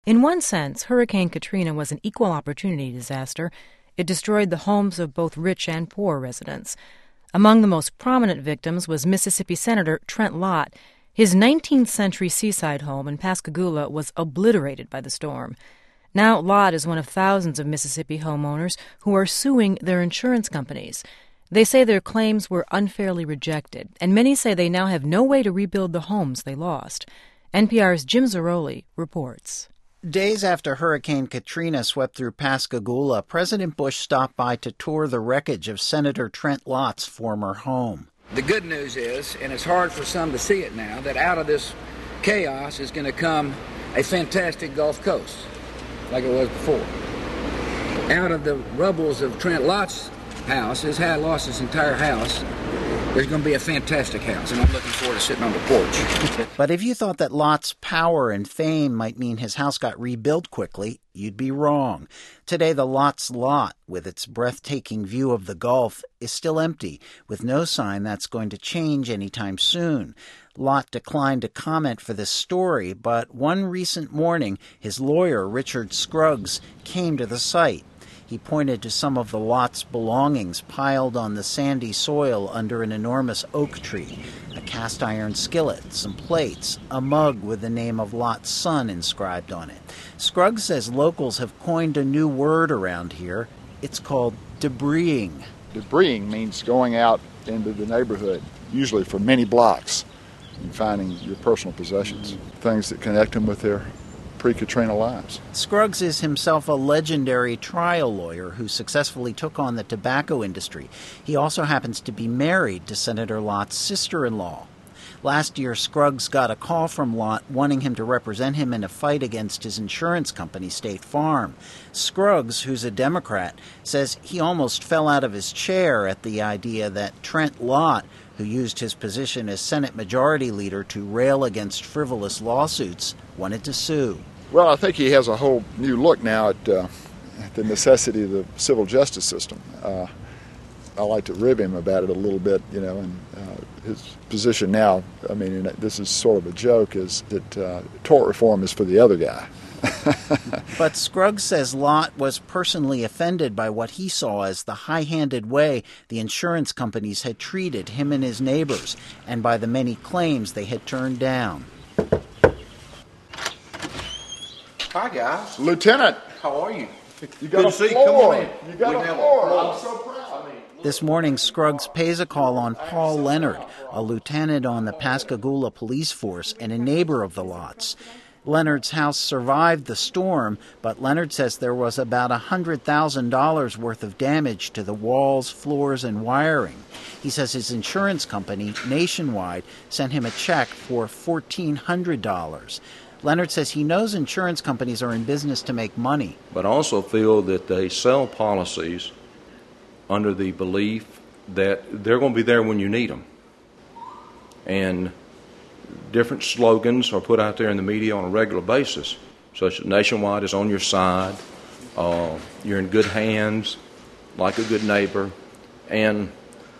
In one sense, Hurricane Katrina was an equal opportunity disaster. It destroyed the homes of both rich and poor residents. Among the most prominent victims was Mississippi Senator Trent Lott. His 19th century seaside home in Pascagoula was obliterated by the storm. Now Lott is one of thousands of Mississippi homeowners who are suing their insurance companies. They say their claims were unfairly rejected, and many say they now have no way to rebuild the homes they lost. NPR's Jim Zarroli reports. Days after Hurricane Katrina swept through Pascagoula, President Bush stopped by to tour the wreckage of Senator Trent Lott's former home. The good news is, and it's hard for some to see it now, that out of this chaos is going to come a fantastic Gulf Coast, like it was before. Out of the rubbles of Trent Lott's house, lost his entire house, there's going to be a fantastic house, and I'm looking forward to sitting on the porch. But if you thought that Lott's power and fame might mean his house got rebuilt quickly, you'd be wrong. Today, the Lott's lot, with its breathtaking view of the Gulf, is still empty, with no sign that's going to change anytime soon. Lott declined to comment for this story, but one recent morning, his lawyer, Richard Scruggs, came to the site. He pointed to some of the Lott's belongings piled on the sandy soil under an enormous oak tree, a cast-iron skillet, some plates, a mug with the name of Lott's son inscribed on it. Scruggs says locals have coined a new word around here. It's called debrising. Debrising means going out into the neighborhood, usually for many blocks, and finding your personal possessions, things that connect them with their pre-Katrina lives. Scruggs is himself a legendary trial lawyer who successfully took on the tobacco industry. He also happens to be married to Senator Lott's sister-in-law. Last year, Scruggs got a call from Lott wanting him to represent him in a fight against his insurance company, State Farm. Scruggs, who's a Democrat, says he almost fell out of his chair at the idea that Trent Lott, who used his position as Senate Majority Leader to rail against frivolous lawsuits, wanted to sue. Well, I think he has a whole new look now at the necessity of the civil justice system. I like to rib him about it a little bit, and his position now, and this is sort of a joke, is that tort reform is for the other guy. But Scruggs says Lott was personally offended by what he saw as the high-handed way the insurance companies had treated him and his neighbors, and by the many claims they had turned down. Hi, guys. Lieutenant. How are you? You got a floor. Come on in. You got a floor. I'm so proud. This morning, Scruggs pays a call on Paul Leonard, a lieutenant on the Pascagoula police force and a neighbor of the Lotts. Leonard's house survived the storm, but Leonard says there was about $100,000 worth of damage to the walls, floors, and wiring. He says his insurance company, Nationwide, sent him a check for $1,400. Leonard says he knows insurance companies are in business to make money. But I also feel that they sell policies under the belief that they're going to be there when you need them. And different slogans are put out there in the media on a regular basis, such as Nationwide is on your side, you're in good hands, like a good neighbor, and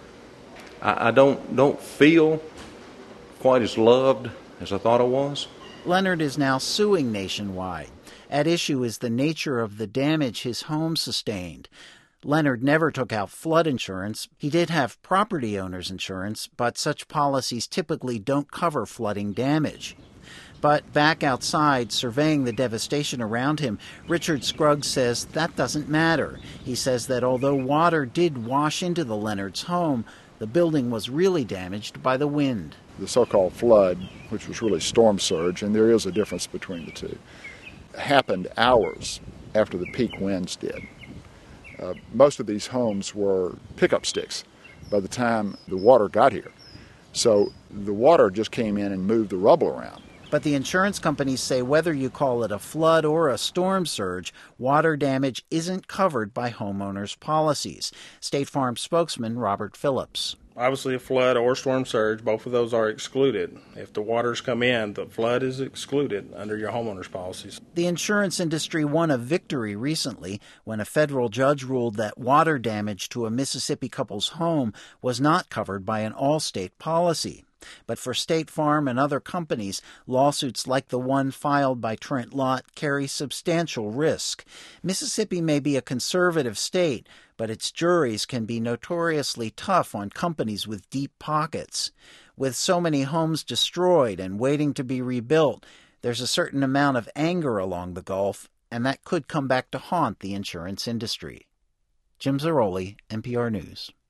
I don't feel quite as loved as I thought I was. Leonard is now suing Nationwide. At issue is the nature of the damage his home sustained. Leonard never took out flood insurance. He did have property owner's insurance, but such policies typically don't cover flooding damage. But back outside, surveying the devastation around him, Richard Scruggs says that doesn't matter. He says that although water did wash into the Leonards' home, the building was really damaged by the wind. The so-called flood, which was really storm surge, and there is a difference between the two, happened hours after the peak winds did. Most of these homes were pickup sticks by the time the water got here. So the water just came in and moved the rubble around. But the insurance companies say whether you call it a flood or a storm surge, water damage isn't covered by homeowners' policies. State Farm spokesman Robert Phillips. Obviously, a flood or storm surge, both of those are excluded. If the waters come in, the flood is excluded under your homeowners' policies. The insurance industry won a victory recently when a federal judge ruled that water damage to a Mississippi couple's home was not covered by an all-state policy. But for State Farm and other companies, lawsuits like the one filed by Trent Lott carry substantial risk. Mississippi may be a conservative state, but its juries can be notoriously tough on companies with deep pockets. With so many homes destroyed and waiting to be rebuilt, there's a certain amount of anger along the Gulf, and that could come back to haunt the insurance industry. Jim Zaroli, NPR News.